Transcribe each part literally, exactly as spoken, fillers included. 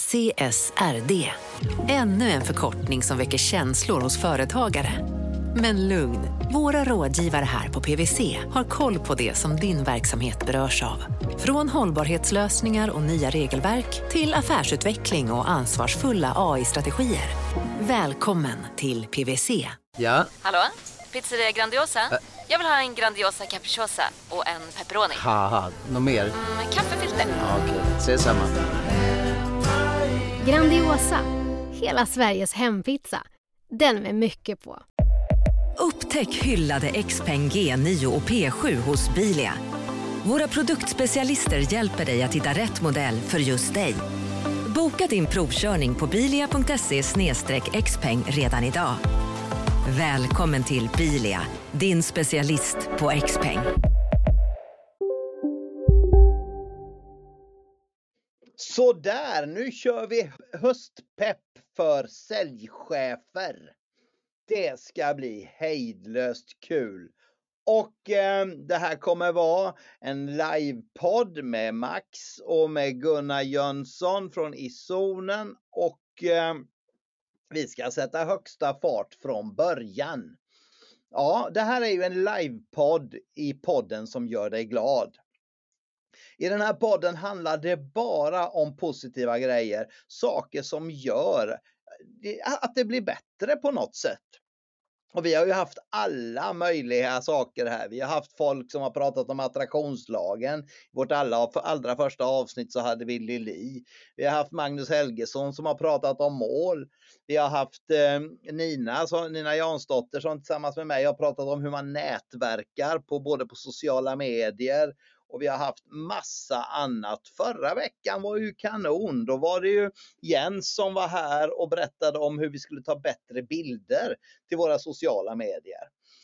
C S R D. Ännu en förkortning som väcker känslor hos företagare. Men lugn, våra rådgivare här på P W C har koll på det som din verksamhet berörs av. Från hållbarhetslösningar och nya regelverk till affärsutveckling och ansvarsfulla A I-strategier. Välkommen till P W C. Ja? Hallå? Pizzeria Grandiosa? Ä- Jag vill ha en Grandiosa capriciosa och en pepperoni. Haha, något mer? Mm, kaffefilter. Ja, okej, ses samma. Grandiosa, hela Sveriges hempizza. Den med mycket på. Upptäck hyllade Xpeng G nio och P sju hos Bilia. Våra produktspecialister hjälper dig att hitta rätt modell för just dig. Boka din provkörning på bilia punkt se slash xpeng redan idag. Välkommen till Bilia, din specialist på Xpeng. Så där, nu kör vi höstpepp för säljchefer. Det ska bli hejdlöst kul. Och eh, det här kommer vara en livepodd med Max och med Gunnar Jönsson från Izonen. Och eh, vi ska sätta högsta fart från början. Ja, det här är ju en livepodd i podden som gör dig glad. I den här podden handlar det bara om positiva grejer. Saker som gör att det blir bättre på något sätt. Och vi har ju haft alla möjliga saker här. Vi har haft folk som har pratat om attraktionslagen. I vårt alla, allra första avsnitt så hade vi Lili. Vi har haft Magnus Helgesson som har pratat om mål. Vi har haft eh, Nina, så, Nina Jansdotter som tillsammans med mig har pratat om hur man nätverkar på, både på sociala medier. Och vi har haft massa annat. Förra veckan var ju kanon. Då var det ju Jens som var här och berättade om hur vi skulle ta bättre bilder till våra sociala medier.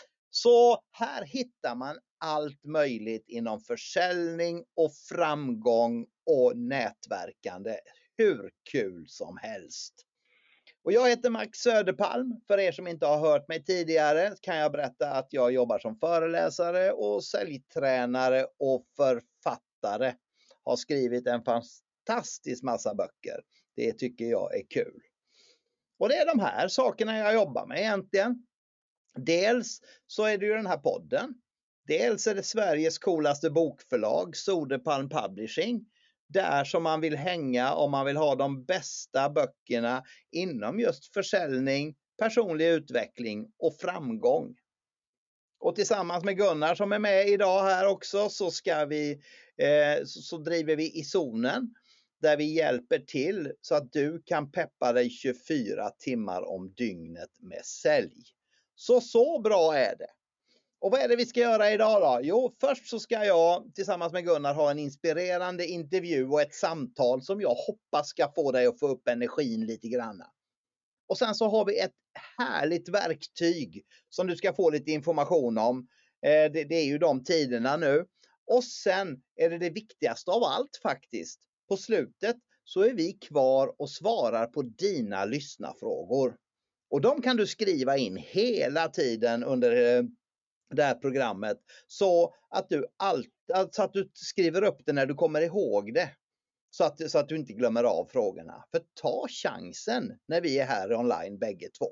Så här hittar man allt möjligt inom försäljning och framgång och nätverkande. Hur kul som helst. Och jag heter Max Söderpalm. För er som inte har hört mig tidigare kan jag berätta att jag jobbar som föreläsare och säljtränare och författare. Har skrivit en fantastisk massa böcker. Det tycker jag är kul. Och det är de här sakerna jag jobbar med egentligen. Dels så är det ju den här podden. Dels är det Sveriges coolaste bokförlag, Söderpalm Publishing. Där som man vill hänga om man vill ha de bästa böckerna inom just försäljning, personlig utveckling och framgång. Och tillsammans med Gunnar som är med idag här också så ska vi eh, så, så driver vi Izonen där vi hjälper till så att du kan peppa dig tjugofyra timmar om dygnet med sälj. Så så bra är det. Och vad är det vi ska göra idag då? Jo, först så ska jag tillsammans med Gunnar ha en inspirerande intervju och ett samtal som jag hoppas ska få dig att få upp energin lite grann. Och sen så har vi ett härligt verktyg som du ska få lite information om. Eh, det, det är ju de tiderna nu. Och sen är det det viktigaste av allt faktiskt. På slutet så är vi kvar och svarar på dina lyssnarfrågor. Och de kan du skriva in hela tiden under eh, det här programmet så att du allt, så att du skriver upp det när du kommer ihåg det. Så att, så att du inte glömmer av frågorna. För ta chansen när vi är här online bägge två.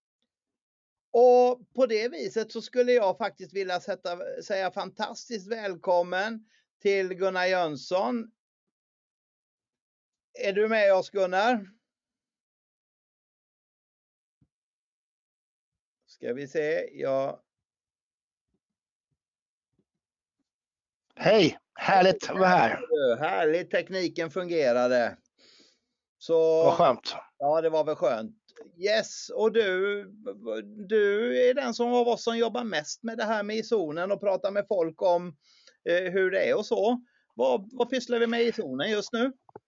Och på det viset så skulle jag faktiskt vilja sätta, säga fantastiskt välkommen till Gunnar Jönsson. Är du med oss Gunnar? Ska vi se, jag... Hej, härligt att vara här. Härligt, tekniken fungerade. Så, Vad skönt. Ja, det var väl skönt. Yes, och du, du är den som av oss som jobbar mest med det här med Izonen och pratar med folk om eh, hur det är och så. Vad, vad pysslar vi med i Izonen just nu?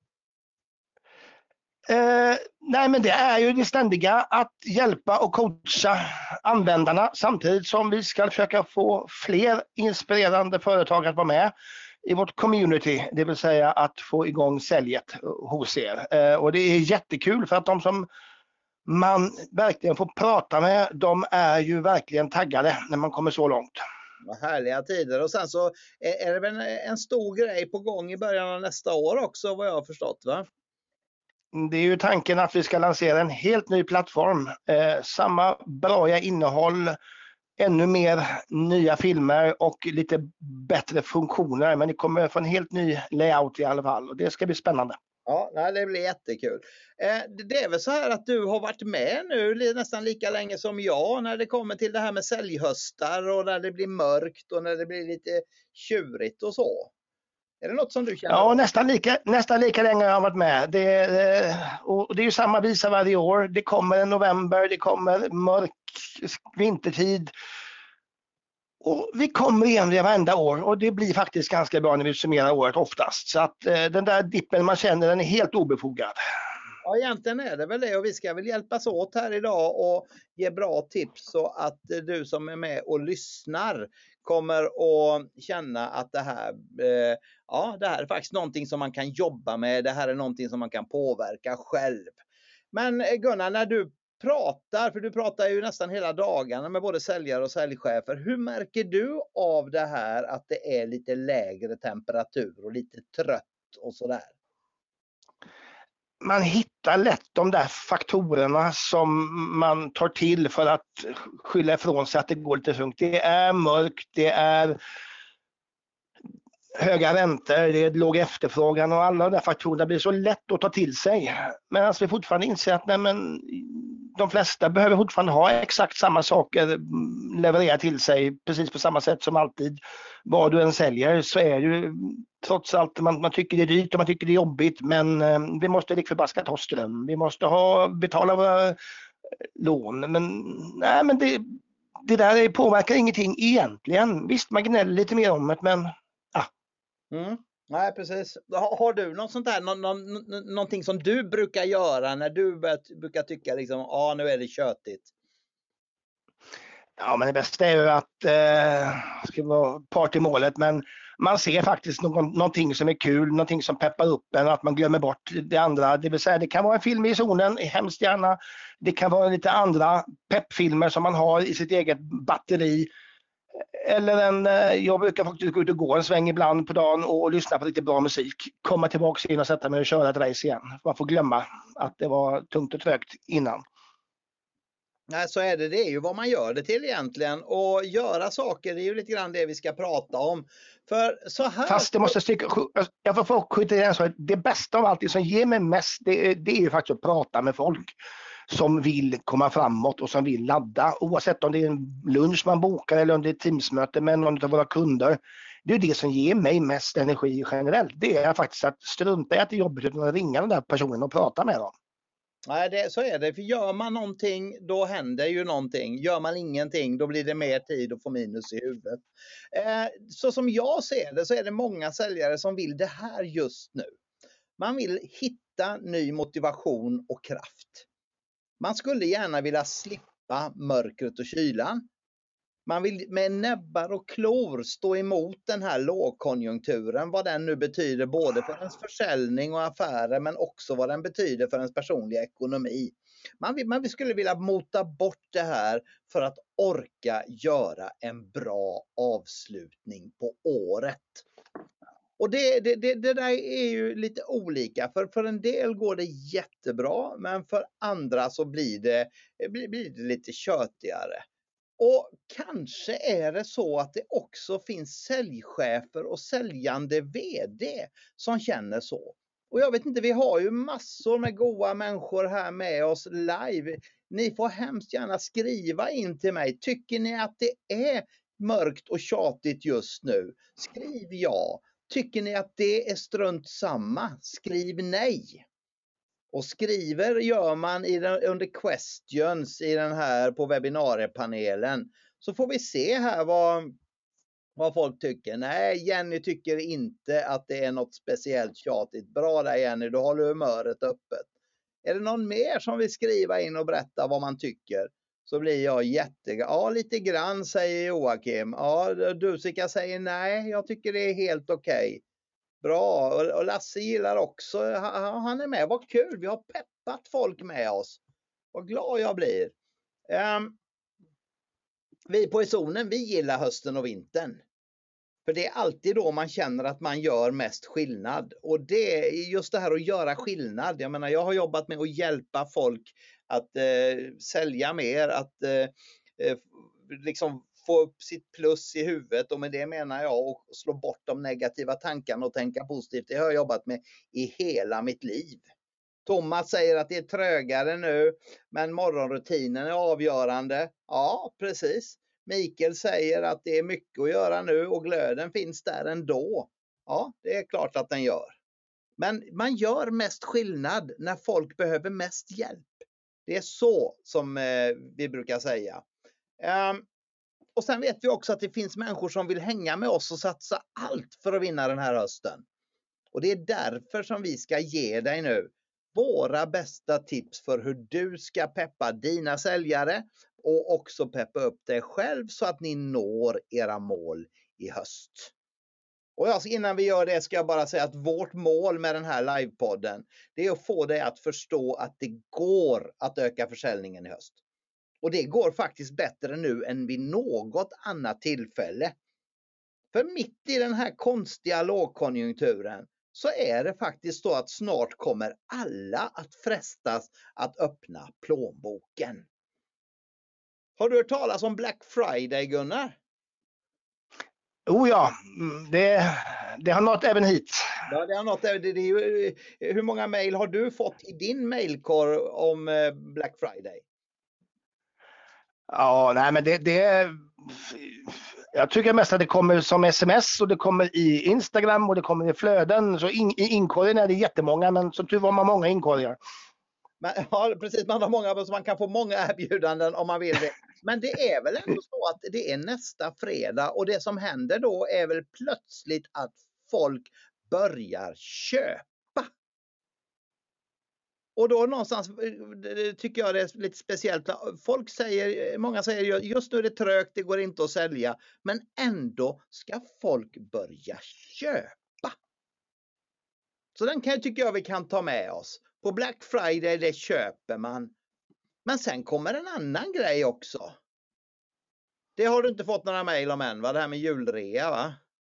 Eh, nej men det är ju det ständiga att hjälpa och coacha användarna samtidigt som vi ska försöka få fler inspirerande företag att vara med i vårt community, det vill säga att få igång säljet hos er. Eh, och det är jättekul för att de som man verkligen får prata med, de är ju verkligen taggade när man kommer så långt. Vad härliga tider. Och sen så är det väl en stor grej på gång i början av nästa år också vad jag har förstått va? Det är ju tanken att vi ska lansera en helt ny plattform. Eh, samma bra innehåll, ännu mer nya filmer och lite bättre funktioner. Men det kommer få en helt ny layout i alla fall och det ska bli spännande. Ja, nej, det blir jättekul. Eh, det är väl så här att du har varit med nu nästan lika länge som jag när det kommer till det här med säljhöstar och när det blir mörkt och när det blir lite tjurigt och så. Är det något som du känner? Ja, nästan lika, nästan lika länge har jag varit med. Det är, och det är ju samma visa varje år. Det kommer en november, det kommer mörk vintertid. Och vi kommer igen varenda år och det blir faktiskt ganska bra när vi summerar året oftast. Så att eh, den där dippen man känner, den är helt obefogad. Ja, egentligen är det väl det och vi ska väl hjälpas åt här idag och ge bra tips så att du som är med och lyssnar kommer att känna att det här, eh, ja, det här är faktiskt någonting som man kan jobba med. Det här är någonting som man kan påverka själv. Men Gunnar, när du pratar, för du pratar ju nästan hela dagarna med både säljare och säljchefer. Hur märker du av det här att det är lite lägre temperatur och lite trött och sådär? Man hittar lätt de där faktorerna som man tar till för att skylla ifrån sig att det går lite tungt. Det är mörkt, det är höga räntor, det är låg efterfrågan och alla de där faktorerna blir så lätt att ta till sig. Men alltså vi fortfarande inser att nej, men de flesta behöver fortfarande ha exakt samma saker leverera till sig precis på samma sätt som alltid. Vad du än säljer så är ju trots allt, man, man tycker det är dyrt och man tycker det är jobbigt, men eh, vi måste lik förbaskat ha ström. Vi måste ha, betala våra lån. Men, nej, men det, det där påverkar ingenting egentligen. Visst, man gnäller lite mer om det, men Mm. Nej, precis. Har, har du något sånt där, nå, nå, någonting som du brukar göra när du bör, brukar tycka liksom, ja ah, nu är det tjötigt? Ja, men det bästa är ju att eh, ska vara part i målet, men man ser faktiskt någon, någonting som är kul, någonting som peppar upp en, att man glömmer bort det andra. Det vill säga, det kan vara en film i zonen, hemskt gärna. Det kan vara lite andra peppfilmer som man har i sitt eget batteri. Eller en, jag brukar faktiskt gå ut och gå en sväng ibland på dagen och lyssna på lite bra musik. Komma tillbaka in och sätta mig och köra ett race igen. Man får glömma att det var tungt och trögt innan. Nej, så är det. Det är ju vad man gör det till egentligen. Och göra saker, det är ju lite grann det vi ska prata om. För så här... Fast det måste stycka, jag får få skjuta igen så att det bästa av allt som ger mig mest, det, det är ju faktiskt att prata med folk som vill komma framåt och som vill ladda. Oavsett om det är en lunch man bokar eller om det är ett teamsmöte med någon av våra kunder. Det är det som ger mig mest energi generellt. Det är faktiskt att strunta i att det är jobbigt utan att ringa den där personen och prata med dem. Nej, det, så är det. För gör man någonting, då händer ju någonting. Gör man ingenting, då blir det mer tid och få minus i huvudet. Eh, så som jag ser det så är det många säljare som vill det här just nu. Man vill hitta ny motivation och kraft. Man skulle gärna vilja slippa mörkret och kylan. Man vill med näbbar och klor stå emot den här lågkonjunkturen, vad den nu betyder både för ens försäljning och affärer men också vad den betyder för ens personliga ekonomi. Man, vill, man skulle vilja mota bort det här för att orka göra en bra avslutning på året. Och det, det, det, det där är ju lite olika, för för en del går det jättebra men för andra så blir det, blir, blir det lite tjötigare. Och kanske är det så att det också finns säljchefer och säljande vd som känner så. Och jag vet inte, vi har ju massor med goda människor här med oss live. Ni får hemskt gärna skriva in till mig. Tycker ni att det är mörkt och tjatigt just nu? Skriv ja. Tycker ni att det är strunt samma? Skriv nej. Och skriver gör man i den, under questions i den här på webbinariepanelen. Så får vi se här vad, vad folk tycker. Nej, Jenny tycker inte att det är något speciellt tjatigt. Bra där Jenny, då håller humöret öppet. Är det någon mer som vill skriva in och berätta vad man tycker? Så blir jag jätteglad. Ja, lite grann säger Joakim. Ja, Dusika säger nej, jag tycker det är helt okej. Okay. Bra, och Lasse gillar också, han är med, vad kul, vi har peppat folk med oss. Vad glad jag blir. Um, vi på I zonen, vi gillar hösten och vintern. För det är alltid då man känner att man gör mest skillnad. Och det är just det här att göra skillnad. Jag menar, jag har jobbat med att hjälpa folk att eh, sälja mer, att eh, liksom få upp sitt plus i huvudet. Och med det menar jag att slå bort de negativa tankarna och tänka positivt. Det har jag jobbat med i hela mitt liv. Thomas säger att det är trögare nu, men morgonrutinen är avgörande. Ja, precis. Mikael säger att det är mycket att göra nu och glöden finns där ändå. Ja, det är klart att den gör. Men man gör mest skillnad när folk behöver mest hjälp. Det är så som eh, vi brukar säga. Um, och sen vet vi också att det finns människor som vill hänga med oss och satsa allt för att vinna den här hösten. Och det är därför som vi ska ge dig nu våra bästa tips för hur du ska peppa dina säljare och också peppa upp dig själv så att ni når era mål i höst. Och alltså innan vi gör det ska jag bara säga att vårt mål med den här livepodden, det är att få dig att förstå att det går att öka försäljningen i höst. Och det går faktiskt bättre nu än vid något annat tillfälle. För mitt i den här konstiga lågkonjunkturen så är det faktiskt så att snart kommer alla att frestas att öppna plånboken. Har du hört talas om Black Friday, Gunnar? Oh ja, det, det har nått även hit. Ja, det har nått, det, det är ju, hur många mejl har du fått i din mejlkorg om Black Friday? Ja, nej men det, det jag tycker mest att det kommer som sms och det kommer i Instagram och det kommer i flöden. Så in, i inkorgen är det jättemånga, men så tur var man många inkorgar. Men, ja, precis, man har många så man kan få många erbjudanden om man vill det. Men det är väl ändå så att det är nästa fredag och det som händer då är väl plötsligt att folk börjar köpa. Och då någonstans tycker jag det är lite speciellt. Folk säger, många säger just nu är det trögt, det går inte att sälja. Men ändå ska folk börja köpa. Så den kan, tycker jag vi kan ta med oss. På Black Friday det köper man. Men sen kommer en annan grej också. Det har du inte fått några mejl om än, va? Det här med julrea, va?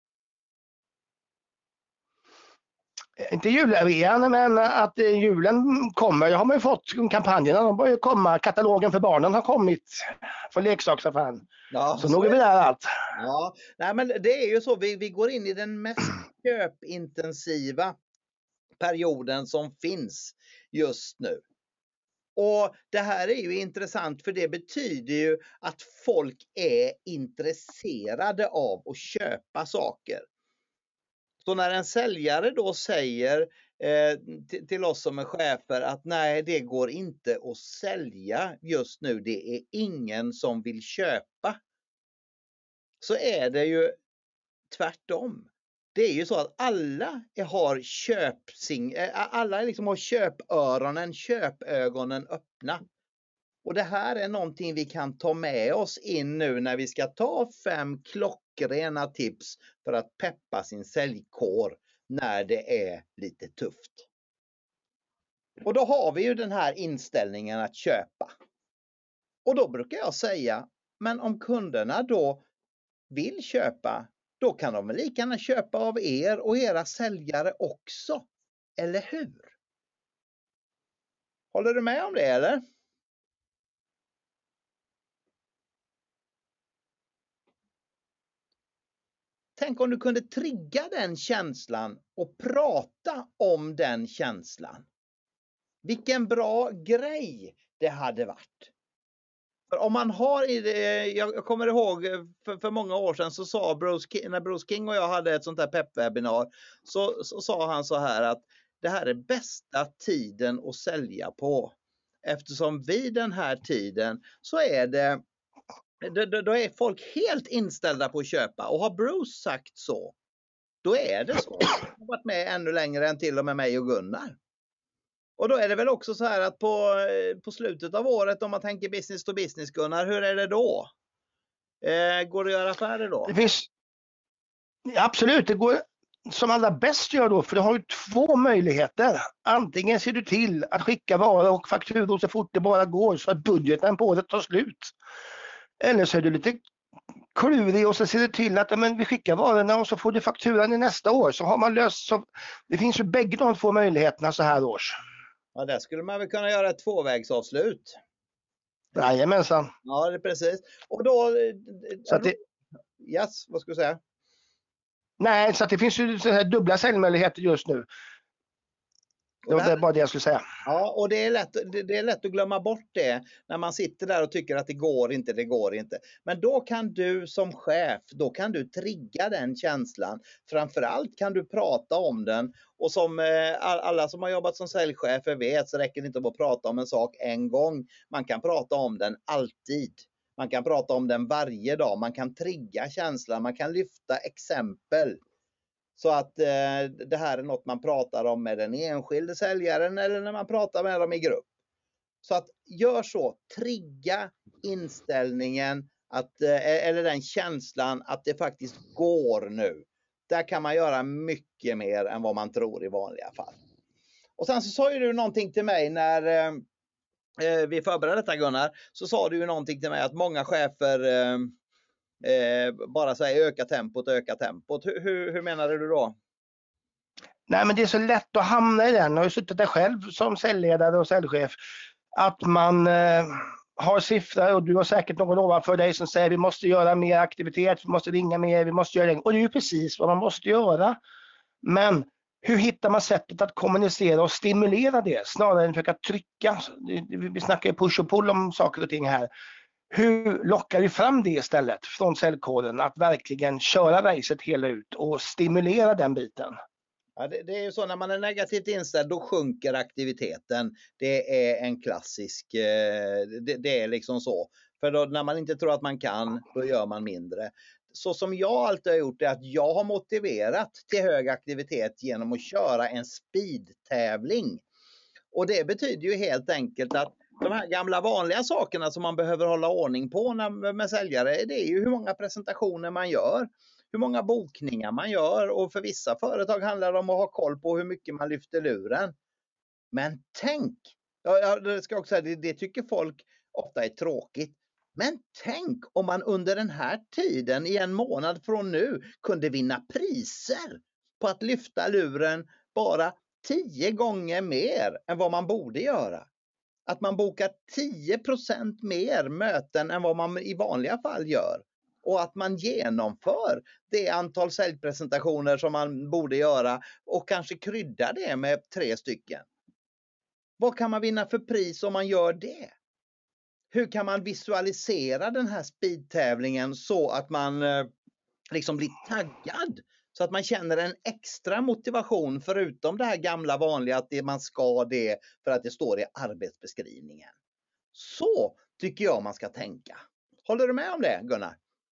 Inte julrean, men att julen kommer. Jag har man ju fått kampanjerna, de börjar komma. Katalogen för barnen har kommit från leksaksaffären. Ja, så, så nog är vi där allt. Ja, nej men det är ju så. Vi, vi går in i den mest köpintensiva perioden som finns just nu. Och det här är ju intressant för det betyder ju att folk är intresserade av att köpa saker. Så när en säljare då säger eh, till, till oss som är chefer att nej, det går inte att sälja just nu, det är ingen som vill köpa. Så är det ju tvärtom. Det är ju så att alla har köpsing, alla liksom har köpöronen, köpögonen öppna. Och det här är någonting vi kan ta med oss in nu när vi ska ta fem klockrena tips för att peppa sin säljkår när det är lite tufft. Och då har vi ju den här inställningen att köpa. Och då brukar jag säga, men om kunderna då vill köpa, då kan de väl lika gärna köpa av er och era säljare också. Eller hur? Håller du med om det eller? Tänk om du kunde trigga den känslan och prata om den känslan. Vilken bra grej det hade varit. För om man har, jag kommer ihåg för, för många år sedan så sa Bruce, när Bruce King och jag hade ett sånt här peppwebinar så, så sa han så här att det här är bästa tiden att sälja på. Eftersom vid den här tiden så är det, då, då är folk helt inställda på att köpa. Och har Bruce sagt så, då är det så. Han har varit med ännu längre än till och med mig och Gunnar. Och då är det väl också så här att på, på slutet av året om man tänker business to business, Gunnar, hur är det då? Eh, går det att göra affärer då? Det finns, absolut, det går som allra bäst gör då, för du har ju två möjligheter. Antingen ser du till att skicka varor och fakturor så fort det bara går så att budgeten på det tar slut. Eller så är du lite klurig och så ser du till att men, vi skickar varorna och så får du fakturan i nästa år. Så har man löst, så, det finns ju bägge de två möjligheterna så här års. Ja, där skulle man väl kunna göra ett tvåvägsavslut. Jajamensan. Ja, det är precis. Och då... Så att det, yes, vad ska du säga? nej, så att det finns ju så här dubbla säljmöjligheter just nu. Det var det, bara det jag skulle säga. Ja, och det är, lätt, det, det är lätt att glömma bort det när man sitter där och tycker att det går inte, det går inte. Men då kan du som chef, då kan du trigga den känslan. Framförallt kan du prata om den. Och som eh, alla som har jobbat som säljchefer vet så räcker det inte att prata om en sak en gång. Man kan prata om den alltid. Man kan prata om den varje dag. Man kan trigga känslan, man kan lyfta exempel. Så att eh, det här är något man pratar om med den enskilde säljaren eller när man pratar med dem i grupp. Så att gör så, trigga inställningen att, eh, eller den känslan att det faktiskt går nu. Där kan man göra mycket mer än vad man tror i vanliga fall. Och sen så sa ju du någonting till mig när eh, vi förberedde detta Gunnar. Så sa du ju någonting till mig att många chefer eh, Eh, bara säga öka tempot, öka tempot. Hur, hur, hur menar du då? Nej, men det är så lätt att hamna i den. Jag har ju suttit där själv som säljledare och säljchef. Att man eh, har siffror och du har säkert någon ovanför dig som säger vi måste göra mer aktivitet, vi måste ringa mer, vi måste göra det. Och det är ju precis vad man måste göra. Men hur hittar man sättet att kommunicera och stimulera det snarare än att försöka trycka? Vi snackar ju push och pull om saker och ting här. Hur lockar vi fram det istället från säljkåren att verkligen köra racet hela ut och stimulera den biten? Ja, det, det är ju så när man är negativt inställd då sjunker aktiviteten. Det är en klassisk, eh, det, det är liksom så. För då, när man inte tror att man kan, då gör man mindre. Så som jag alltid har gjort är att jag har motiverat till hög aktivitet genom att köra en speedtävling. Och det betyder ju helt enkelt att de här gamla vanliga sakerna som man behöver hålla ordning på när, med säljare, det är ju hur många presentationer man gör, hur många bokningar man gör och för vissa företag handlar det om att ha koll på hur mycket man lyfter luren. Men tänk, ja, det ska också säga, det, det tycker folk ofta är tråkigt, men tänk om man under den här tiden i en månad från nu kunde vinna priser på att lyfta luren bara tio gånger mer än vad man borde göra. Att man bokar tio procent mer möten än vad man i vanliga fall gör. Och att man genomför det antal säljpresentationer som man borde göra och kanske krydda det med tre stycken. Vad kan man vinna för pris om man gör det? Hur kan man visualisera den här speedtävlingen så att man eh, liksom blir taggad? Så att man känner en extra motivation förutom det här gamla vanliga att det, man ska det för att det står i arbetsbeskrivningen. Så tycker jag man ska tänka. Håller du med om det, Gunnar?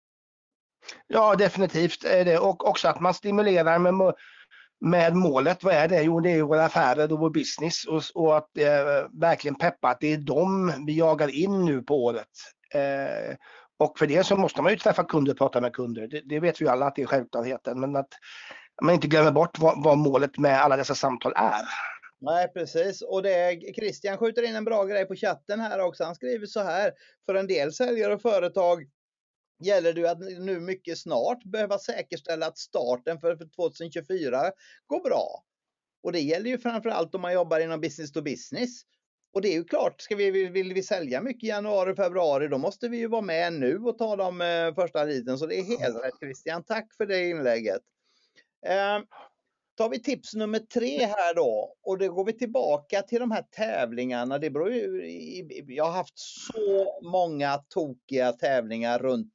Ja, definitivt är det. Och också att man stimulerar med, med målet. Vad är det? Jo, det är ju våra affärer och vår business. Och, och att eh, verkligen peppa att det är dem vi jagar in nu på året. Eh, Och för det så måste man ju träffa kunder och prata med kunder. Det, det vet vi alla att det är självklarheten. Men att man inte glömmer bort vad, vad målet med alla dessa samtal är. Nej, precis. Och det är, Christian skjuter in en bra grej på chatten här också. Han skriver så här. För en del säljare och företag gäller det att nu mycket snart behöva säkerställa att starten för tjugohundratjugofyra går bra. Och det gäller ju framförallt om man jobbar inom business to business. Och det är ju klart, ska vi, vill vi sälja mycket i januari, februari, då måste vi ju vara med nu och ta de eh, första liten. Så det är helt rätt, Christian. Tack för det inlägget. Eh, tar vi tips nummer tre här då. Och då går vi tillbaka till de här tävlingarna. Det beror ju, jag har haft så många tokiga tävlingar runt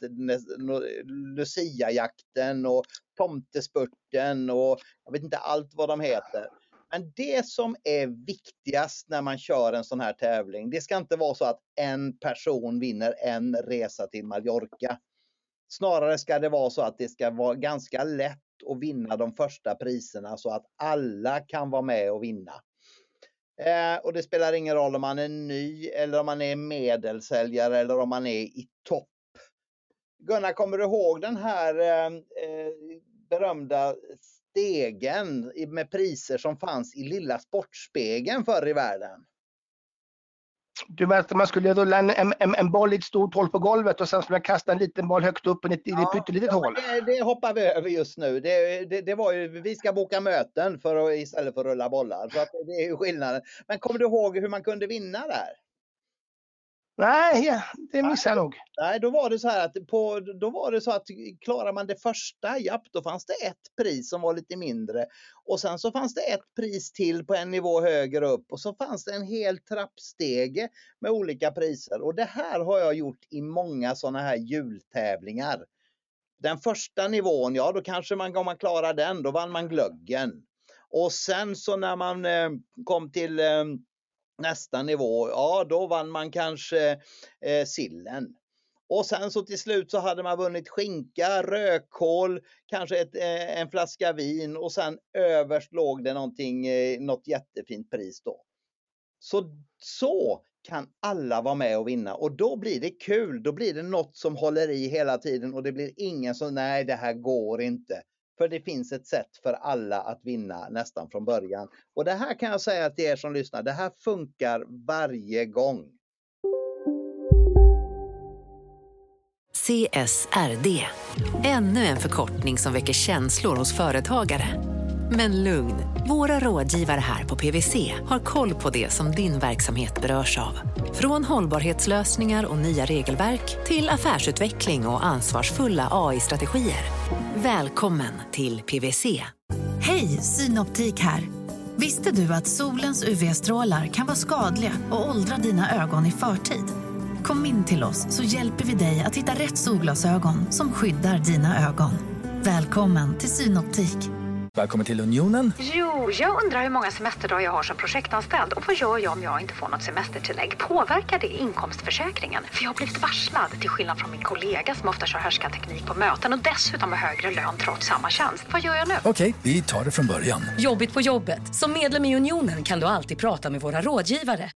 Lucia-jakten och tomtespurten och jag vet inte allt vad de heter. Men det som är viktigast när man kör en sån här tävling, det ska inte vara så att en person vinner en resa till Mallorca. Snarare ska det vara så att det ska vara ganska lätt att vinna de första priserna så att alla kan vara med och vinna. Eh, och det spelar ingen roll om man är ny eller om man är medelsäljare eller om man är i topp. Gunnar, kommer du ihåg den här eh, berömda stegen med priser som fanns i lilla Sportspegeln förr i världen? Du vet att man skulle rulla en, en, en boll i ett stort hål på golvet och sen skulle man kasta en liten boll högt upp i ett, ja, ett pyttelitet ja, hål. Det, det hoppar vi över just nu. Det, det, det var ju, vi ska boka möten för att, istället för att rulla bollar. Så att det är ju skillnaden. Men kommer du ihåg hur man kunde vinna där? Nej, det missar jag nog. Nej, då var det så här att på, då var det så att klarar man det första, japp, då fanns det ett pris som var lite mindre. Och sen så fanns det ett pris till på en nivå högre upp. Och så fanns det en hel trappstege med olika priser. Och det här har jag gjort i många sådana här jultävlingar. Den första nivån, ja då kanske man, om man klarar den, då vann man glöggen. Och sen så när man eh, kom till eh, nästa nivå, ja då vann man kanske eh, sillen. Och sen så till slut så hade man vunnit skinka, rödkål, kanske ett, eh, en flaska vin och sen överst låg det någonting, eh, något jättefint pris då. Så, så kan alla vara med och vinna och då blir det kul, då blir det något som håller i hela tiden och det blir ingen som nej det här går inte. För det finns ett sätt för alla att vinna nästan från början. Och det här kan jag säga till er som lyssnar, det här funkar varje gång. C S R D. Ännu en förkortning som väcker känslor hos företagare. Men lugn, våra rådgivare här på P V C har koll på det som din verksamhet berörs av. Från hållbarhetslösningar och nya regelverk till affärsutveckling och ansvarsfulla A I-strategier. Välkommen till P V C. Hej, Synoptik här. Visste du att solens U V-strålar kan vara skadliga och åldra dina ögon i förtid? Kom in till oss så hjälper vi dig att hitta rätt solglasögon som skyddar dina ögon. Välkommen till Synoptik. Välkommen till Unionen. Jo, jag undrar hur många semesterdagar jag har som projektanställd och vad gör jag om jag inte får något semestertillägg? Påverkar det inkomstförsäkringen? För jag har blivit varslad, till skillnad från min kollega som ofta kör härskarteknik på möten och dessutom har högre lön trots samma tjänst. Vad gör jag nu? Okej, vi tar det från början. Jobbigt på jobbet. Som medlem i Unionen kan du alltid prata med våra rådgivare.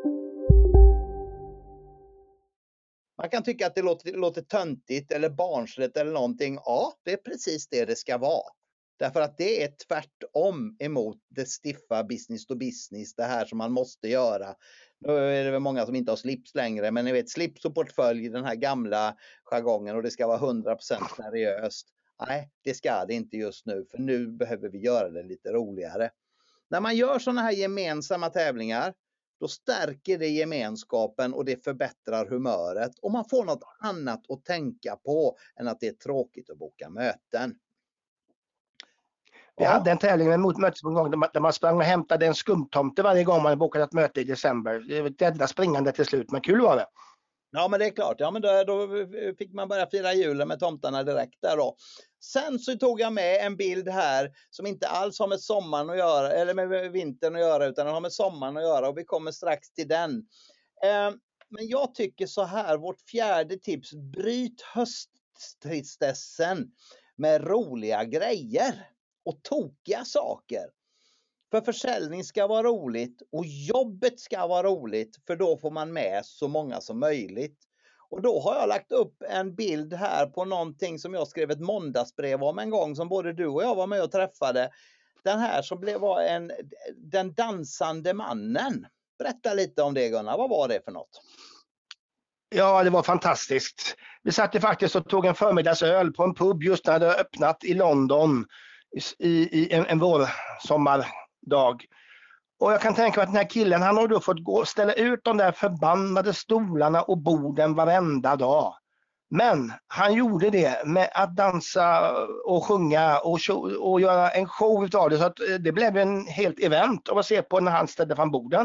Man kan tycka att det låter, låter töntigt eller barnsligt eller någonting. Ja, det är precis det det ska vara. Därför att det är tvärtom emot det stiffa business to business, det här som man måste göra. Nu är det väl många som inte har slips längre, men ni vet slips och portfölj, den här gamla jargongen och det ska vara hundra procent seriöst. Nej, det ska det inte just nu, för nu behöver vi göra det lite roligare. När man gör sådana här gemensamma tävlingar, då stärker det gemenskapen och det förbättrar humöret. Och man får något annat att tänka på än att det är tråkigt att boka möten. Vi hade en tävling mot mötesomgång där man sprang och hämtade en skumtomte varje gång man bokade ett möte i december. Det var ett jävla springande till slut, men kul var det. Ja, men det är klart. Ja, men då, då fick man börja fira julen med tomtarna direkt där då. Sen så tog jag med en bild här som inte alls har med sommaren att göra, eller med vintern att göra, utan den har med sommaren att göra och vi kommer strax till den. Eh, men jag tycker så här, vårt fjärde tips, bryt hösttristessen med roliga grejer och tokiga saker. För försäljning ska vara roligt och jobbet ska vara roligt, för då får man med så många som möjligt. Och då har jag lagt upp en bild här på någonting som jag skrev ett måndagsbrev om en gång som både du och jag var med och träffade. Den här som blev, var en, den dansande mannen. Berätta lite om det, Gunnar, vad var det för något? Ja, det var fantastiskt. Vi satt ju faktiskt och tog en förmiddagsöl på en pub just när det hade öppnat i London i, i en, en vårsommardag. Och jag kan tänka mig att den här killen, han har då fått gå, ställa ut de där förbannade stolarna och borden varenda dag. Men han gjorde det med att dansa och sjunga och, show, och göra en show utav det. Så att det blev en helt event av att se på när han ställde fram borden.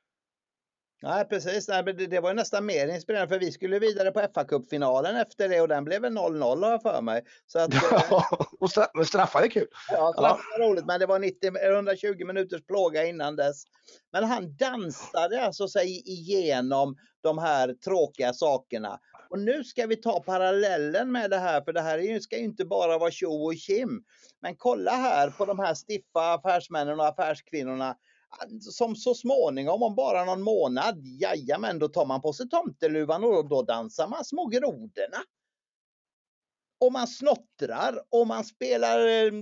Nej, precis. Nej, det, det var nästan mer inspirerande, för vi skulle vidare på F A-cupfinalen efter det och den blev en noll noll har jag för mig. Så att, ja, och straff, straffar är kul. Ja, straffar var roligt, men det var nittio, hundratjugo minuters plåga innan dess. Men han dansade alltså sig igenom de här tråkiga sakerna. Och nu ska vi ta parallellen med det här, för det här ska ju inte bara vara tjo och kim. Men kolla här på de här stiffa affärsmännen och affärskvinnorna som så småningom, om bara någon månad, jajamän, då tar man på sig tomteluvan och då dansar man små grodorna. Och man snottrar och man spelar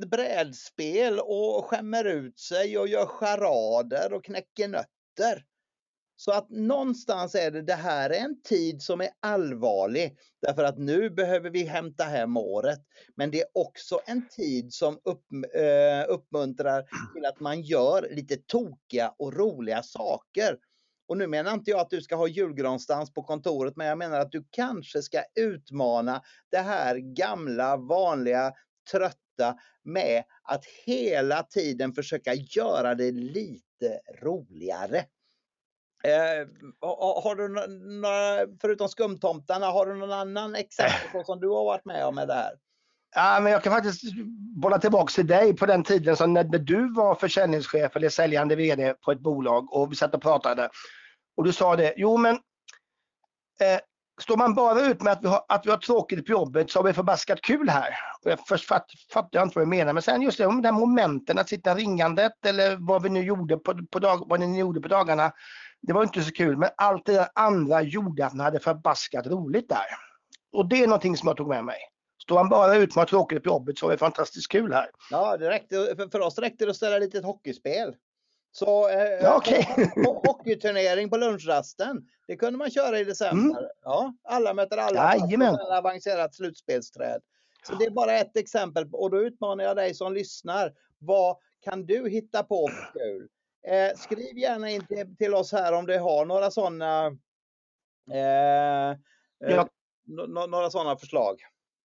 brädspel och skämmer ut sig och gör charader och knäcker nötter. Så att någonstans är det, det här är en tid som är allvarlig. Därför att nu behöver vi hämta hem året. Men det är också en tid som upp, eh, uppmuntrar till att man gör lite tokiga och roliga saker. Och nu menar inte jag att du ska ha julgransdans på kontoret, men jag menar att du kanske ska utmana det här gamla, vanliga, trötta med att hela tiden försöka göra det lite roligare. Eh, har du några, förutom skumtomtarna, har du någon annan exempel på som du har varit med om med det här? Ja, men jag kan faktiskt bolla tillbaka till dig på den tiden som när du var försäljningschef eller säljande vd på ett bolag och vi satt och pratade. Och du sa det, jo men eh, står man bara ut med att vi, har, att vi har tråkigt på jobbet så har vi förbaskat kul här. Och jag först fatt, fattar jag inte vad du menar, men sen just det, de där momenten att sitta ringandet eller vad vi nu gjorde på, på, dag, vad ni gjorde på dagarna, det var inte så kul, men allt det där andra gjorde att man hade förbaskat roligt där. Och det är någonting som jag tog med mig. Står man bara ut med att tråkigt på jobbet så är det fantastiskt kul här. Ja, det räckte, för, för oss räckte det att ställa lite ett hockeyspel. Så eh, ja, okay. hockeyturnering på lunchrasten, det kunde man köra i december. Mm. Ja, alla möter alla. Jajamän. Ett avancerat slutspelsträd. Så det är bara ett exempel och då utmanar jag dig som lyssnar. Vad kan du hitta på för kul? Eh, skriv gärna in till, till oss här om du har några sådana eh, ja. n- några sådana förslag.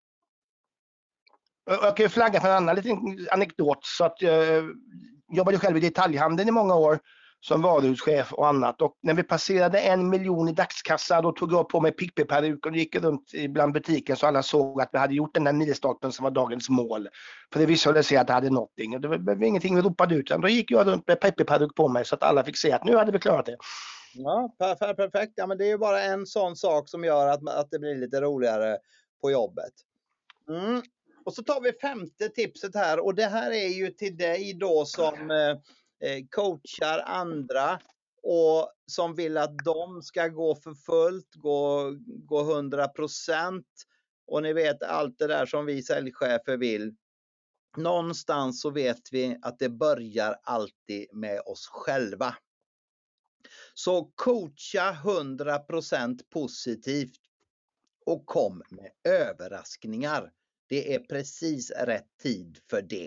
Jag kan ju flagga för en annan liten anekdot. Så att jag jobbade själv i detaljhandeln i många år som varuhuschef och annat. Och när vi passerade en miljon i dagskassa då tog jag på mig pickpeperuk och gick runt bland butiken så alla såg att vi hade gjort den där milstolpen som var dagens mål. För det visualiserade att det hade någonting. Och det var ingenting vi ropade ut. Då gick jag runt med pickpeperuk på mig så att alla fick se att nu hade vi klarat det. Ja, perfekt. perfekt. Ja, men det är ju bara en sån sak som gör att, att det blir lite roligare på jobbet. Mm. Och så tar vi femte tipset här och det här är ju till dig då som eh, coachar andra och som vill att de ska gå för fullt, gå, gå hundra procent och ni vet allt det där som vi säljchefer vill. Någonstans så vet vi att det börjar alltid med oss själva. Så coacha hundra procent positivt och kom med överraskningar. Det är precis rätt tid för det.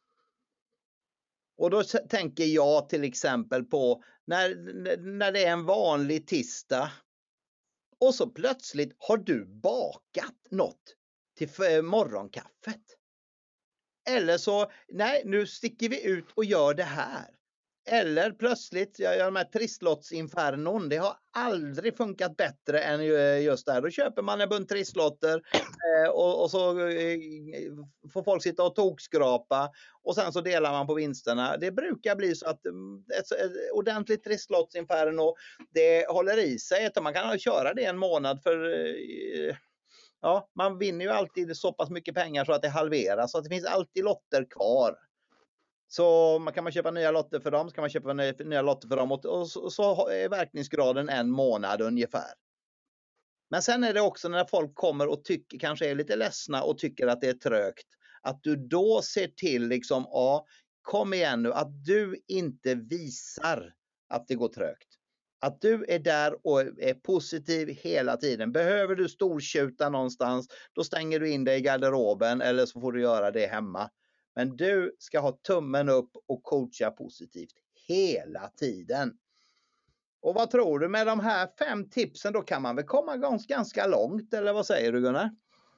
Och då tänker jag till exempel på när, när det är en vanlig tisdag och så plötsligt har du bakat något till morgonkaffet. Eller så, nej nu sticker vi ut och gör det här. Eller plötsligt, jag gör de här trisslottsinfernon, det har aldrig funkat bättre än just där. Då köper man en bunt trisslotter och, och så får folk sitta och tokskrapa och sen så delar man på vinsterna. Det brukar bli så att ett, ett ordentligt trisslottsinferno, det håller i sig. Man kan köra det en månad för ja, man vinner ju alltid så pass mycket pengar så att det halveras. Så att det finns alltid lotter kvar. Så man kan man köpa nya lotter för dem, så kan man köpa nya, nya lotter för dem och, och så, så är verkningsgraden en månad ungefär. Men sen är det också när folk kommer och tycker, kanske är lite ledsna och tycker att det är trögt. Att du då ser till liksom, ja, kom igen nu, att du inte visar att det går trögt. Att du är där och är positiv hela tiden. Behöver du stortjuta någonstans, då stänger du in dig i garderoben eller så får du göra det hemma. Men du ska ha tummen upp och coacha positivt hela tiden. Och vad tror du med de här fem tipsen, då kan man väl komma ganska långt, eller vad säger du Gunnar?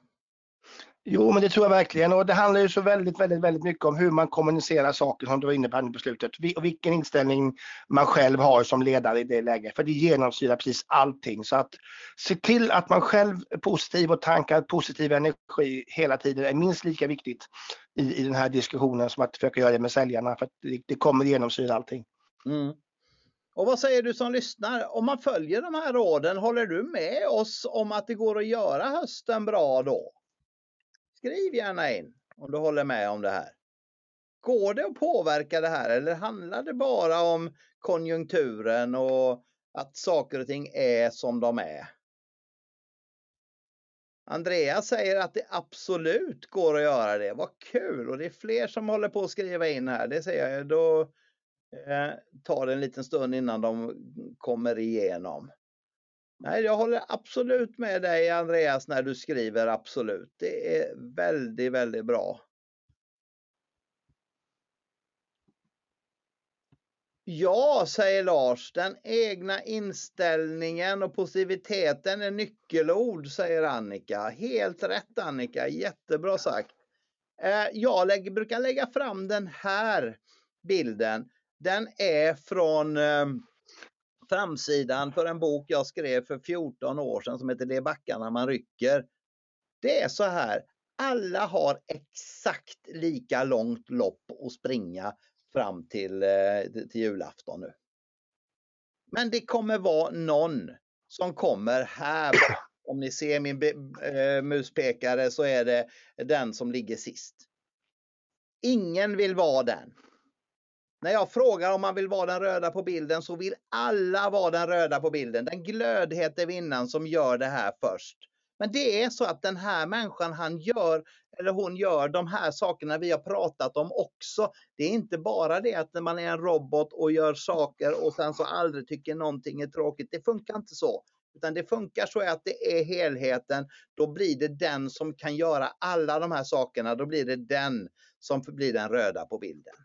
Jo, men det tror jag verkligen. Och det handlar ju så väldigt, väldigt, väldigt mycket om hur man kommunicerar saker som du var inne på på slutet. Och vilken inställning man själv har som ledare i det läget. För det genomsyrar precis allting. Så att se till att man själv är positiv och tankar positiv energi hela tiden är minst lika viktigt i, i den här diskussionen som att försöka göra det med säljarna. För att det, det kommer genomsyra allting. Mm. Och vad säger du som lyssnar? Om man följer de här råden, håller du med oss om att det går att göra hösten bra då? Skriv gärna in om du håller med om det här. Går det att påverka det här eller handlar det bara om konjunkturen och att saker och ting är som de är? Andreas säger att det absolut går att göra det. Vad kul, och det är fler som håller på att skriva in här. Det säger jag. Då Eh, tar en liten stund innan de kommer igenom. Nej, jag håller absolut med dig Andreas när du skriver absolut. Det är väldigt, väldigt bra. Ja, säger Lars, den egna inställningen och positiviteten är nyckelord, säger Annika. Helt rätt Annika, jättebra sagt. Eh, jag lägger, brukar lägga fram den här bilden. Den är från eh, framsidan för en bok jag skrev för fjorton år sedan som heter Det är backarna man rycker. Det är så här, alla har exakt lika långt lopp att springa fram till, eh, till julafton nu. Men det kommer vara någon som kommer här. Om ni ser min eh, muspekare så är det den som ligger sist. Ingen vill vara den. När jag frågar om man vill vara den röda på bilden så vill alla vara den röda på bilden. Den glödhete vinnaren som gör det här först. Men det är så att den här människan han gör eller hon gör de här sakerna vi har pratat om också. Det är inte bara det att man är en robot och gör saker och sen så aldrig tycker någonting är tråkigt. Det funkar inte så. Utan det funkar så att det är helheten. Då blir det den som kan göra alla de här sakerna. Då blir det den som blir den röda på bilden.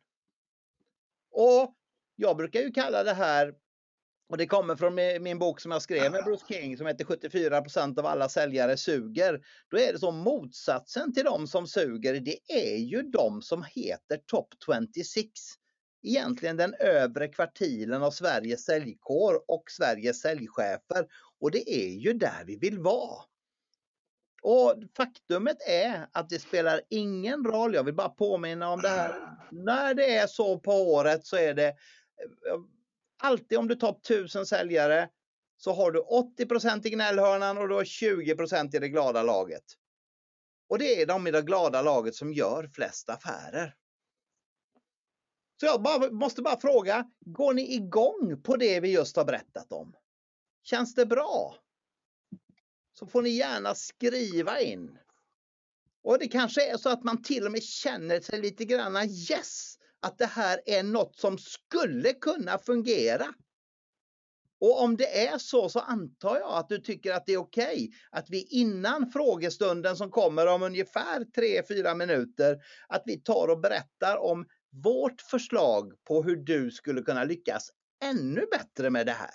Och jag brukar ju kalla det här, och det kommer från min bok som jag skrev med Bruce King som heter sjuttiofyra procent av alla säljare suger. Då är det som motsatsen till de som suger, det är ju de som heter Top tjugosex. Egentligen den övre kvartilen av Sveriges säljkår och Sveriges säljchefer. Och det är ju där vi vill vara. Och faktumet är att det spelar ingen roll, jag vill bara påminna om det här. När det är så på året så är det alltid om du tar tusen säljare så har du åttio procent i gnällhörnan och du har tjugo procent i det glada laget. Och det är de i det glada laget som gör flest affärer. Så jag bara, måste bara fråga, går ni igång på det vi just har berättat om? Känns det bra? Så får ni gärna skriva in. Och det kanske är så att man till och med känner sig lite grann yes, att det här är något som skulle kunna fungera. Och om det är så så antar jag att du tycker att det är okej att vi innan frågestunden som kommer om ungefär tre fyra minuter att vi tar och berättar om vårt förslag på hur du skulle kunna lyckas ännu bättre med det här.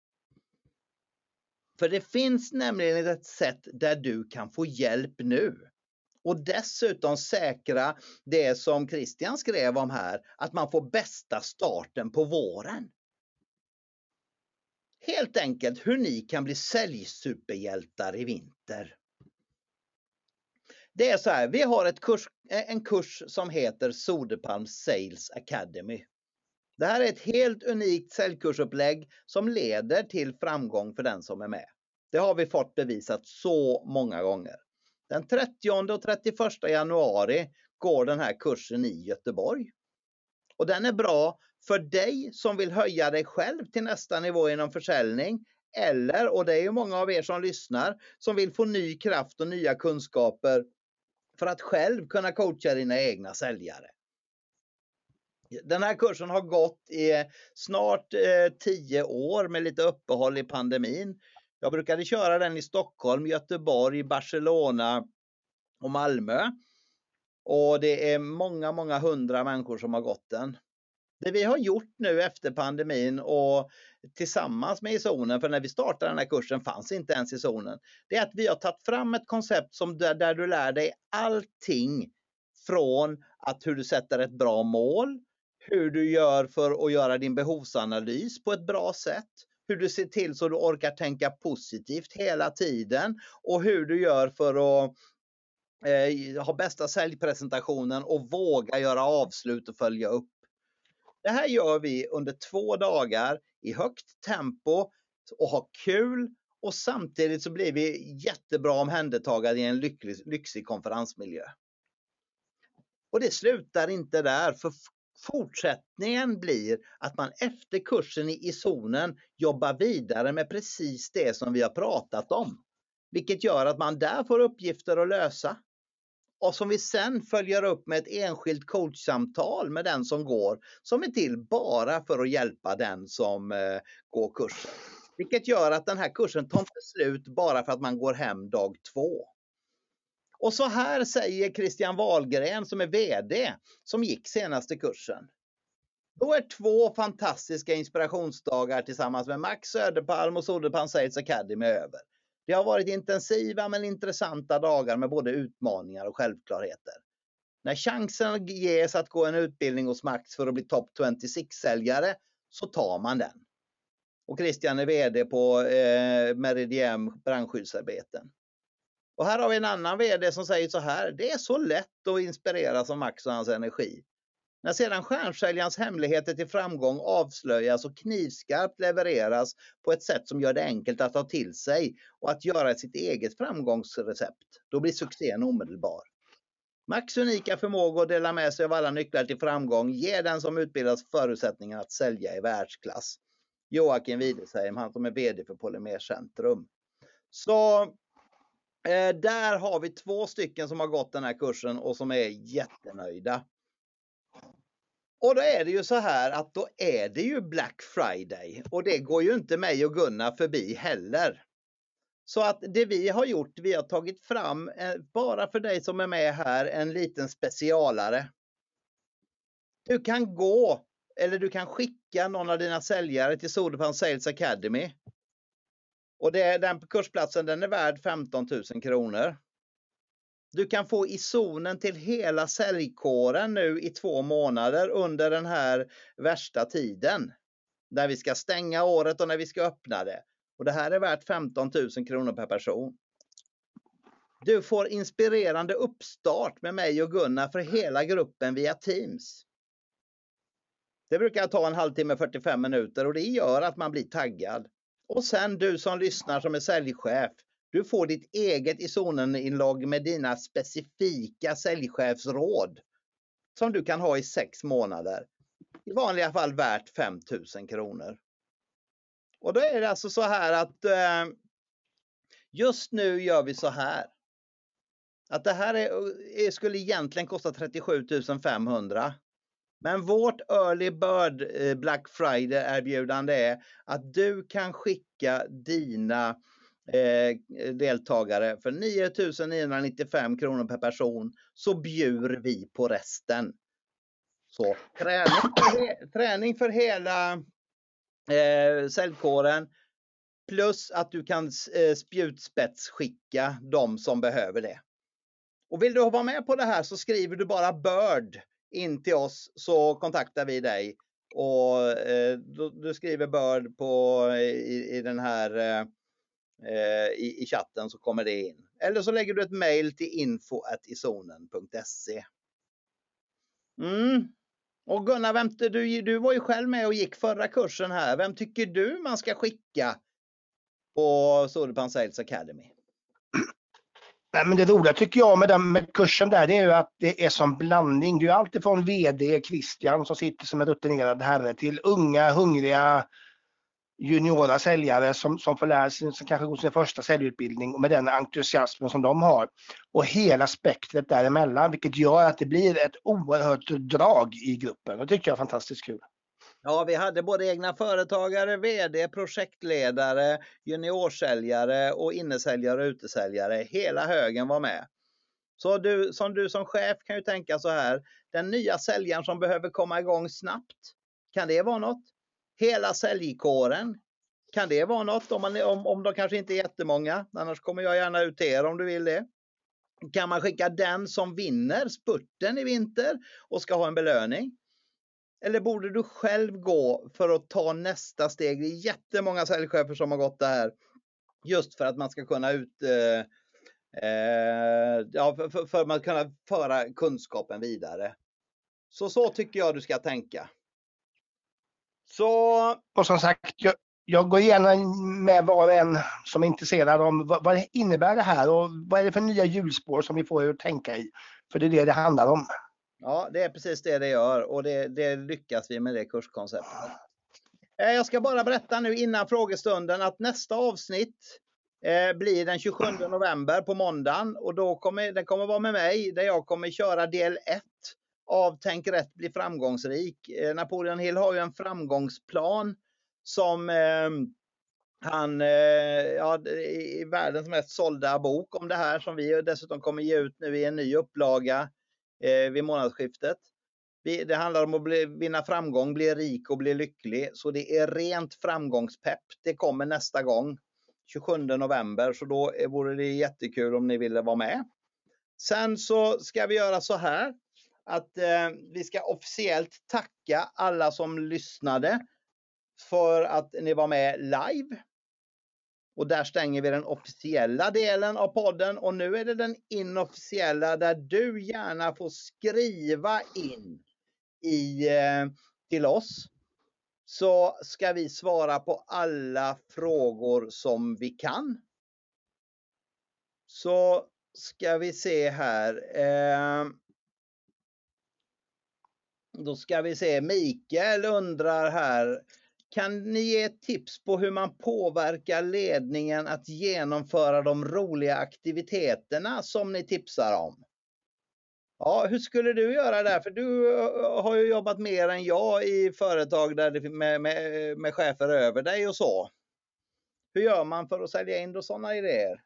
För det finns nämligen ett sätt där du kan få hjälp nu. Och dessutom säkra det som Christian skrev om här, att man får bästa starten på våren. Helt enkelt hur ni kan bli säljsuperhjältar i vinter. Det är så här, vi har ett kurs, en kurs som heter Soderpalm Sales Academy. Det här är ett helt unikt säljkursupplägg som leder till framgång för den som är med. Det har vi fått bevisat så många gånger. Den trettionde och trettioförsta januari går den här kursen i Göteborg. Och den är bra för dig som vill höja dig själv till nästa nivå inom försäljning. Eller, och det är ju många av er som lyssnar, som vill få ny kraft och nya kunskaper för att själv kunna coacha dina egna säljare. Den här kursen har gått i snart eh, tio år med lite uppehåll i pandemin. Jag brukade köra den i Stockholm, Göteborg, Barcelona och Malmö. Och det är många, många hundra människor som har gått den. Det vi har gjort nu efter pandemin och tillsammans med i zonen, för när vi startade den här kursen fanns inte ens i zonen. Det är att vi har tagit fram ett koncept som där, där du lär dig allting från att hur du sätter ett bra mål, hur du gör för att göra din behovsanalys på ett bra sätt, hur du ser till så du orkar tänka positivt hela tiden och hur du gör för att eh, ha bästa säljpresentationen och våga göra avslut och följa upp. Det här gör vi under två dagar i högt tempo och har kul och samtidigt så blir vi jättebra omhändertagade i en lycklig, lyxig konferensmiljö. Och det slutar inte där, för fortsättningen blir att man efter kursen i, i zonen jobbar vidare med precis det som vi har pratat om. Vilket gör att man där får uppgifter att lösa. och som vi sen följer upp med ett enskilt coachsamtal med den som går, som är till bara för att hjälpa den som eh, går kursen. Vilket gör att den här kursen tar inte slut bara för att man går hem dag två. Och så här säger Christian Wahlgren som är vd som gick senaste kursen. Då är två fantastiska inspirationsdagar tillsammans med Max Söderpalm och Soderpan Sales Academy över. Det har varit intensiva men intressanta dagar med både utmaningar och självklarheter. När chansen ges att gå en utbildning hos Max för att bli topp tjugosex-säljare så tar man den. Och Christian är vd på eh, Meridian branschskyddsarbeten. Och här har vi en annan vd som säger så här: det är så lätt att inspireras av Max och hans energi. När sedan stjärnsäljarens hemligheter till framgång avslöjas och knivskarpt levereras på ett sätt som gör det enkelt att ta till sig och att göra sitt eget framgångsrecept, då blir succén omedelbar. Max unika förmåga att dela med sig av alla nycklar till framgång ger den som utbildas förutsättningar att sälja i världsklass. Joakim Widesheim, han som är vd för Polymercentrum. Så eh, där har vi två stycken som har gått den här kursen och som är jättenöjda. Och då är det ju så här att då är det ju Black Friday och det går ju inte mig och Gunnar förbi heller. Så att det vi har gjort, vi har tagit fram, eh, bara för dig som är med här, en liten specialare. Du kan gå eller du kan skicka någon av dina säljare till Soderpan Sales Academy. Och det är, den kursplatsen den är värd femton tusen kronor. Du kan få i zonen till hela säljkåren nu i två månader under den här värsta tiden. Där vi ska stänga året och när vi ska öppna det. Och det här är värt femton tusen kronor per person. Du får inspirerande uppstart med mig och Gunnar för hela gruppen via Teams. Det brukar ta en halvtimme, fyrtiofem minuter och det gör att man blir taggad. Och sen du som lyssnar som är säljchef. Du får ditt eget i zonen-inlogg med dina specifika säljchefsråd. Som du kan ha i sex månader. I vanliga fall värt fem tusen kronor. Och då är det alltså så här att eh, just nu gör vi så här. Att det här är, skulle egentligen kosta trettiosju tusen femhundra. Men vårt Early Bird eh, Black Friday erbjudande är att du kan skicka dina eh, deltagare för nio tusen niohundranittiofem kronor per person, så bjur vi på resten. Så träning för, he- träning för hela eh, säljkåren plus att du kan eh, spjutspetsskicka de som behöver det. Och vill du vara med på det här så skriver du bara Bird in till oss så kontaktar vi dig. Och eh, du, du skriver Bird på, i, i den här eh, i, i chatten så kommer det in. Eller så lägger du ett mail till info at izonen punkt se. Mm. Och Gunnar, vem, du, du var ju själv med och gick förra kursen här. Vem tycker du man ska skicka på Soderpan Sales Academy? Nej, men det roliga tycker jag med den med kursen där, det är ju att det är som blandning. Det är ju alltid från vd Christian som sitter som en rutinerad herre till unga, hungriga juniora säljare som, som får lära sig, som kanske går sin första säljutbildning och med den entusiasmen som de har. Och hela spektret däremellan, vilket gör att det blir ett oerhört drag i gruppen. Det tycker jag är fantastiskt kul. Ja, vi hade både egna företagare, vd, projektledare, juniorsäljare och innesäljare och utesäljare. Hela högen var med. Så du som, du som chef kan ju tänka så här. Den nya säljaren som behöver komma igång snabbt. Kan det vara något? Hela säljkåren. Kan det vara något? Om, man, om, om de kanske inte är jättemånga. Annars kommer jag gärna ut till er om du vill det. Kan man skicka den som vinner spurten i vinter och ska ha en belöning? Eller borde du själv gå för att ta nästa steg? Det är jättemånga säljchefer som har gått det här. Just för att man ska kunna ut, eh, eh, ja, för, för, för att man ska kunna föra kunskapen vidare. Så så tycker jag du ska tänka. Så... Och som sagt, jag, jag går gärna med var och en som är intresserad om vad, vad innebär det här och vad är det för nya hjulspår som vi får att tänka i. För det är det det handlar om. Ja, det är precis det det gör och det, det lyckas vi med det kurskonceptet. Jag ska bara berätta nu innan frågestunden att nästa avsnitt eh, blir den tjugosjunde november på måndagen. Och då kommer den kommer vara med mig där jag kommer köra del ett av Tänk rätt bli framgångsrik. Eh, Napoleon Hill har ju en framgångsplan som eh, han, eh, ja, i världens mest sålda bok om det här som vi dessutom kommer ge ut nu i en ny upplaga eh, vid månadsskiftet. Vi, det handlar om att bli, vinna framgång, bli rik och bli lycklig. Så det är rent framgångspepp. Det kommer nästa gång, tjugosjunde november. Så då vore det jättekul om ni ville vara med. Sen så ska vi göra så här att eh, vi ska officiellt tacka alla som lyssnade för att ni var med live. Och där stänger vi den officiella delen av podden. Och nu är det den inofficiella där du gärna får skriva in i, eh, till oss. Så ska vi svara på alla frågor som vi kan. Så ska vi se här. Eh, då ska vi se. Mikael undrar här. Kan ni ge tips på hur man påverkar ledningen att genomföra de roliga aktiviteterna som ni tipsar om? Ja, hur skulle du göra där? För du har ju jobbat mer än jag i företag där det, med, med, med chefer över dig och så. Hur gör man för att sälja in då sådana idéer?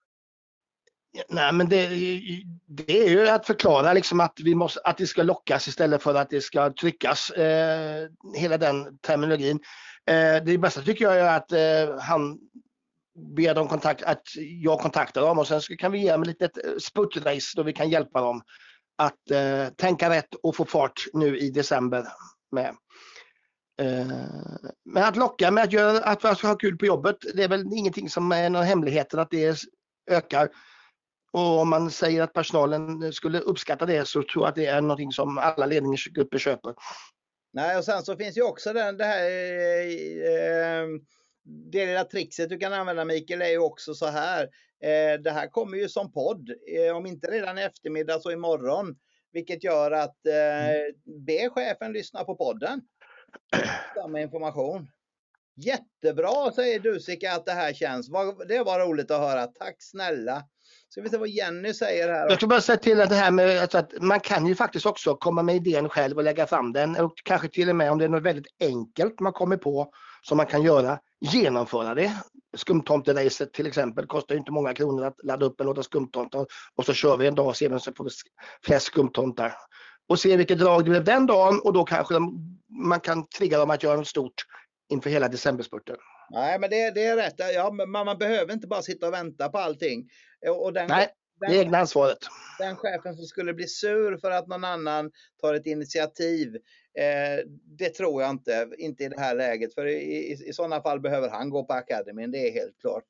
Nej, men det, det är ju att förklara liksom att, vi måste, att det ska lockas istället för att det ska tryckas. Eh, hela den terminologin. Eh, det bästa tycker jag är att eh, han ber dem kontakt, att jag kontaktar dem och sen kan vi ge dem ett litet spurtrace då vi kan hjälpa dem att eh, tänka rätt och få fart nu i december med. Eh, men att locka med att göra att vi ska ha kul på jobbet, det är väl ingenting som är någon hemlighet att det ökar. Och om man säger att personalen skulle uppskatta det så tror jag att det är någonting som alla ledningsgrupper köper. Nej, och sen så finns ju också den, det här eh, det lilla trixet du kan använda, Mikael, är ju också så här. Eh, det här kommer ju som podd, eh, om inte redan i eftermiddag så imorgon. Vilket gör att eh, be chefen lyssna på podden. Samma information. Jättebra, säger Dusika att det här känns. Det var roligt att höra. Tack snälla. Ska vi se vad Jenny säger här. Jag ska bara säga till att det här med alltså att man kan ju faktiskt också komma med idén själv och lägga fram den. Och kanske till och med om det är något väldigt enkelt man kommer på som man kan göra, genomföra det. Skumtomteracet till exempel kostar ju inte många kronor att ladda upp en låda skumtomtar. Och så kör vi en dag och ser vem som får flest skumtomtar. Och se vilket drag det blev den dagen och då kanske de, man kan trigga dem att göra något stort inför hela decemberspurten. Nej, men det, det är rätt. Ja, man, man behöver inte bara sitta och vänta på allting. Och den, Nej, det är egna ansvaret. Den chefen som skulle bli sur för att någon annan tar ett initiativ, eh, det tror jag inte. Inte i det här läget. För i, i, i sådana fall behöver han gå på akademin, det är helt klart.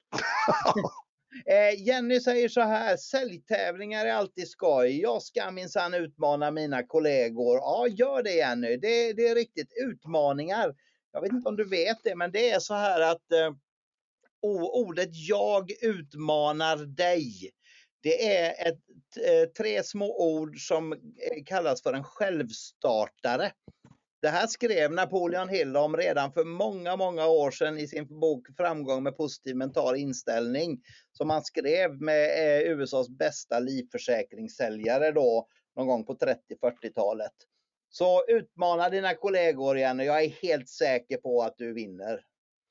eh, Jenny säger så här, säljtävlingar är alltid skoj. Jag ska minsann utmana mina kollegor. Ja, gör det Jenny. Det, det är riktigt. Utmaningar. Jag vet inte om du vet det, men det är så här att eh, ordet jag utmanar dig. Det är ett, eh, tre små ord som eh, kallas för en självstartare. Det här skrev Napoleon Hill om redan för många, många år sedan i sin bok Framgång med positiv mental inställning. Som han skrev med eh, U S A:s bästa livförsäkringssäljare då någon gång på trettio-fyrtiotalet. Så utmana dina kollegor igen och jag är helt säker på att du vinner.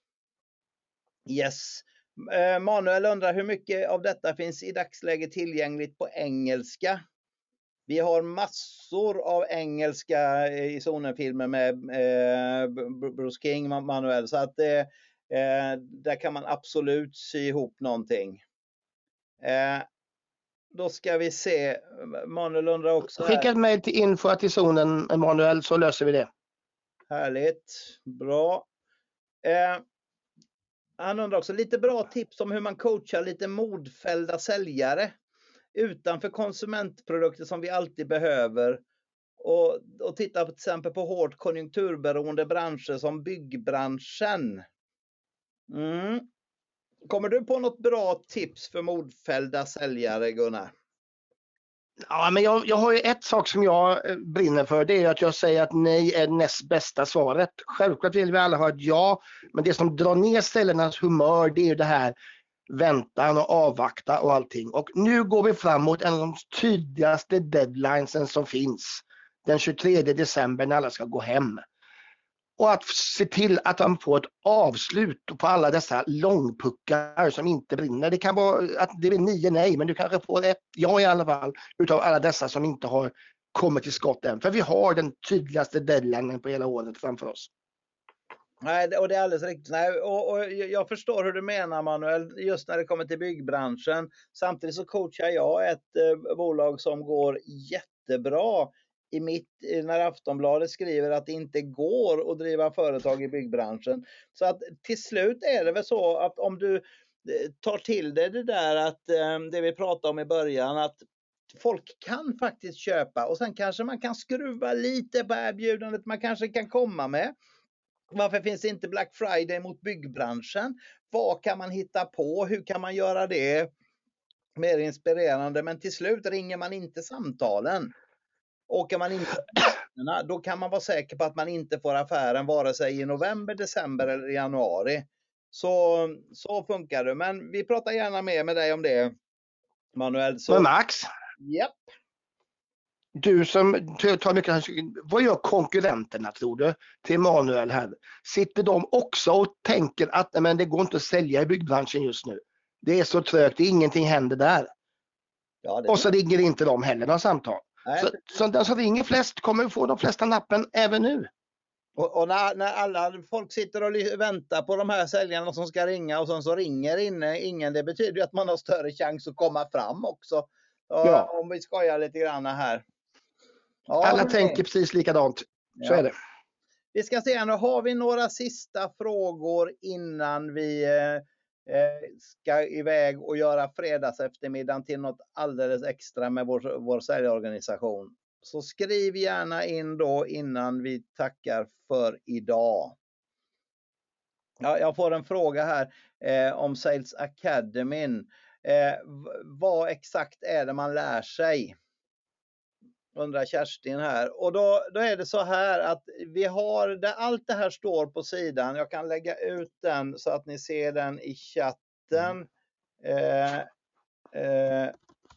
Yes. Eh, Manuel undrar hur mycket av detta finns i dagsläget tillgängligt på engelska. Vi har massor av engelska i zonenfilmer med eh, Bruce King, Manuel. Så att eh, där kan man absolut sy ihop någonting. Eh, Då ska vi se. Manuel undrar också. Skicka ett mejl till info till zonen, Manuel, så löser vi det. Härligt. Bra. Eh, han undrar också lite bra tips om hur man coachar lite modfällda säljare utanför konsumentprodukter som vi alltid behöver. Och, och titta till exempel på hårt konjunkturberoende branscher som byggbranschen. Mm. Kommer du på något bra tips för modfällda säljare, Gunnar? Ja, men jag, jag har ju ett sak som jag brinner för. Det är att jag säger att nej är näst bästa svaret. Självklart vill vi alla ha ett ja. Men det som drar ner ställenas humör, det är ju det här. väntan och avvakta och allting. Och nu går vi framåt en av de tydligaste deadlinesen som finns. Den tjugotredje december när alla ska gå hem. Och att se till att de får ett avslut på alla dessa långpuckar som inte brinner. Det kan vara att det blir nio nej, men du kanske får ett ja i alla fall utav alla dessa som inte har kommit till skott än. För vi har den tydligaste deadlinen på hela året framför oss. Nej, och det är alldeles riktigt. Nej, och, och jag förstår hur du menar, Manuel, just när det kommer till byggbranschen. Samtidigt så coachar jag ett eh, bolag som går jättebra. I mitt, när Aftonbladet skriver att det inte går att driva företag i byggbranschen. Så att till slut är det väl så att om du tar till dig det där att det vi pratade om i början, att folk kan faktiskt köpa och sen kanske man kan skruva lite på erbjudandet man kanske kan komma med. Varför finns det inte Black Friday mot byggbranschen? Vad kan man hitta på? Hur kan man göra det mer inspirerande? Men till slut ringer man inte samtalen. Åker man inte, då kan man vara säker på att man inte får affären vare sig i november, december eller januari. Så, så funkar det. Men vi pratar gärna mer med dig om det, Manuel. Så... Men Max? Japp. Du som tar mycket, vad gör konkurrenterna tror du till Manuel här? Sitter de också och tänker att men det går inte att sälja i byggbranschen just nu? Det är så trögt, ingenting händer där. Ja, det... Och så ringer inte de heller någon samtal. Nej. Så, så den som ringer flest kommer få de flesta nappen även nu. Och, och när, när alla folk sitter och väntar på de här säljarna som ska ringa och sen så ringer inne, ingen, det betyder ju att man har större chans att komma fram också. Ja. Om vi skojar lite grann här. Ja, alla men... tänker precis likadant. Så ja. är det. Vi ska se, nu har vi några sista frågor innan vi eh, ska iväg och göra fredags eftermiddagen till något alldeles extra med vår, vår säljorganisation. Så skriv gärna in då innan vi tackar för idag. Ja, jag får en fråga här eh, om Sales Academy. Eh, vad exakt är det man lär sig? Undrar Kerstin här. Och då, då är det så här att vi har, där allt det här står på sidan. Jag kan lägga ut den så att ni ser den i chatten. Eh, eh,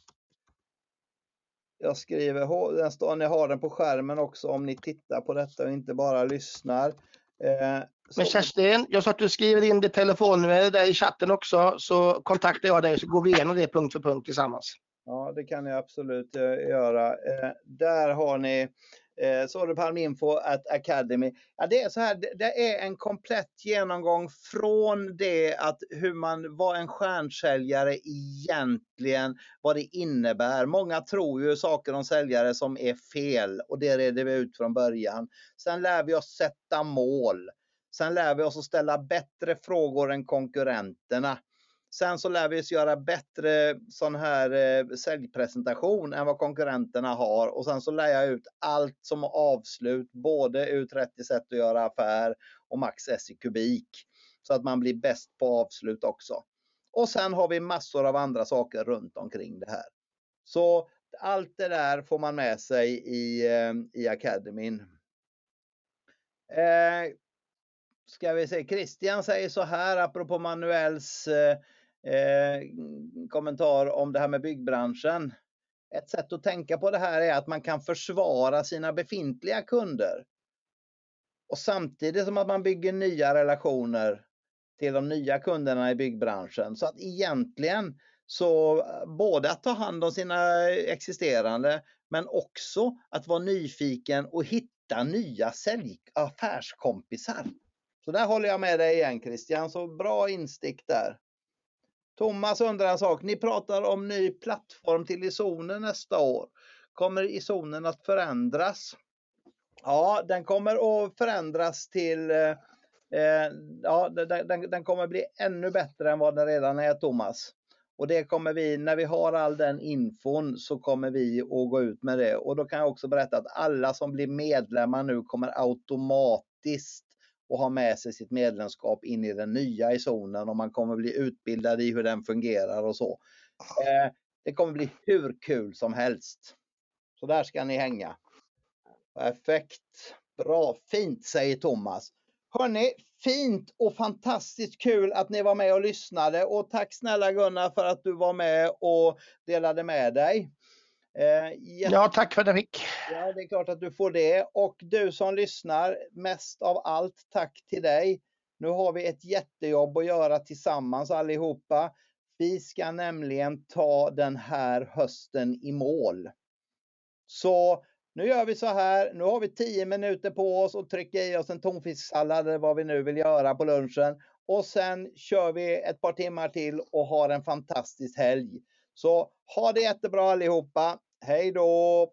jag skriver, den står, ni har den på skärmen också om ni tittar på detta och inte bara lyssnar. Eh, Men Kerstin, jag sa att du skriver in ditt telefonnummer där i chatten också, så kontaktar jag dig så går vi igenom det punkt för punkt tillsammans. Ja, det kan jag absolut eh, göra. Eh, där har ni eh, Soderpalminfo at Academy. Ja, det är så här, det, det är en komplett genomgång från det att hur man var en stjärnsäljare egentligen, vad det innebär. Många tror ju saker om säljare som är fel och det reder vi ut från början. Sen lär vi oss sätta mål. Sen lär vi oss att ställa bättre frågor än konkurrenterna. Sen så lär vi oss göra bättre sån här eh, säljpresentation än vad konkurrenterna har. Och sen så lär jag ut allt som avslut, både U trettio sätt att göra affär och Max S i kubik. Så att man blir bäst på avslut också. Och sen har vi massor av andra saker runt omkring det här. Så allt det där får man med sig i, eh, i Academyn. Eh, ska vi se, Christian säger så här apropå Manuels eh, Eh, kommentar om det här med byggbranschen. Ett sätt att tänka på det här är att man kan försvara sina befintliga kunder. Och samtidigt som att man bygger nya relationer till de nya kunderna i byggbranschen. Så att egentligen så både att ta hand om sina existerande men också att vara nyfiken och hitta nya sälj- affärskompisar. Så där håller jag med dig igen, Christian. Så bra instick där. Thomas undrar en sak. Ni pratar om ny plattform till Isonen nästa år. Kommer Isonen att förändras? Ja, den kommer att förändras till... Eh, ja, den, den, den kommer bli ännu bättre än vad den redan är, Thomas. Och det kommer vi, när vi har all den infon så kommer vi att gå ut med det. Och då kan jag också berätta att alla som blir medlemmar nu kommer automatiskt och ha med sig sitt medlemskap in i den nya Isonen och man kommer bli utbildad i hur den fungerar och så. Eh, det kommer bli hur kul som helst. Så där ska ni hänga. Perfekt. Bra. Fint, säger Thomas. Hörrni, fint och fantastiskt kul att ni var med och lyssnade. Och tack snälla Gunnar för att du var med och delade med dig. Eh, jätte... Ja, tack för det, Rick. Ja, det är klart att du får det. Och du som lyssnar, mest av allt tack till dig. Nu har vi ett jättejobb att göra tillsammans allihopa. Vi ska nämligen ta den här hösten i mål. Så nu gör vi så här. Nu har vi tio minuter på oss och trycka i oss en tonfisksallad eller vad vi nu vill göra på lunchen. Och sen kör vi ett par timmar till och har en fantastisk helg. Så ha det jättebra allihopa. Hej då!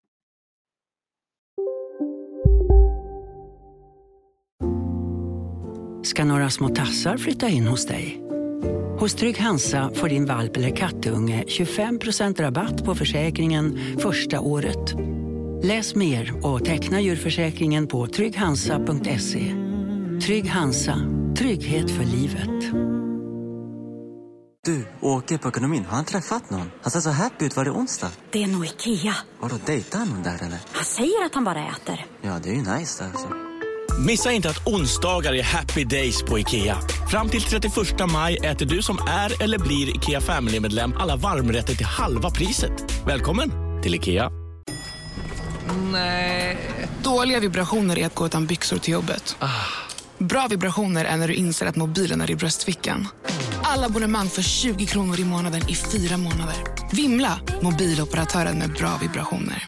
Ska några små tassar flytta in hos dig? Hos Trygg Hansa får din valp eller kattunge tjugofem procent rabatt på försäkringen första året. Läs mer och teckna djurförsäkringen på trygg hansa punkt se. Trygg Hansa, trygghet för livet. Du, Åke på ekonomin, har han träffat någon? Han ser så happy ut. Var det onsdag? Det är nog Ikea. Vadå, dejtar han någon där eller? Han säger att han bara äter. Ja, det är ju nice där alltså. Missa inte att onsdagar är happy days på Ikea. Fram till trettioförsta maj äter du som är eller blir Ikea Family-medlem alla varmrätter till halva priset. Välkommen till Ikea. Nej. Dåliga vibrationer är att gå utan byxor till jobbet. Ah. Bra vibrationer är när du inser att mobilen är i bröstfickan. Alla abonnemang för tjugo kronor i månaden i fyra månader. Vimla, mobiloperatören med bra vibrationer.